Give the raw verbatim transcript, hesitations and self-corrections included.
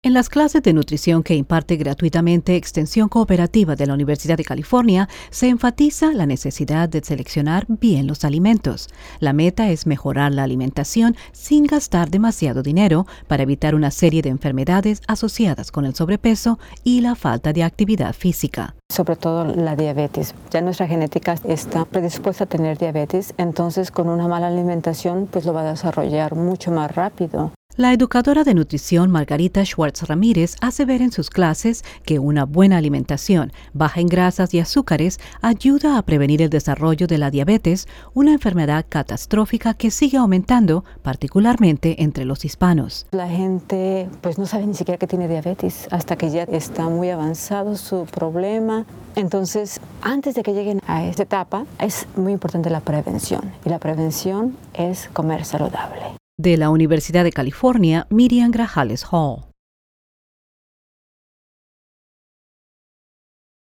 En las clases de nutrición que imparte gratuitamente Extensión Cooperativa de la Universidad de California, se enfatiza la necesidad de seleccionar bien los alimentos. La meta es mejorar la alimentación sin gastar demasiado dinero para evitar una serie de enfermedades asociadas con el sobrepeso y la falta de actividad física. Sobre todo la diabetes. Ya nuestra genética está predispuesta a tener diabetes, entonces con una mala alimentación pues lo va a desarrollar mucho más rápido. La educadora de nutrición Margarita Schwartz Ramírez hace ver en sus clases que una buena alimentación, baja en grasas y azúcares, ayuda a prevenir el desarrollo de la diabetes, una enfermedad catastrófica que sigue aumentando, particularmente entre los hispanos. La gente pues no sabe ni siquiera que tiene diabetes hasta que ya está muy avanzado su problema. Entonces, antes de que lleguen a esta etapa, es muy importante la prevención. Y la prevención es comer saludable. De la Universidad de California, Miriam Grajales Hall.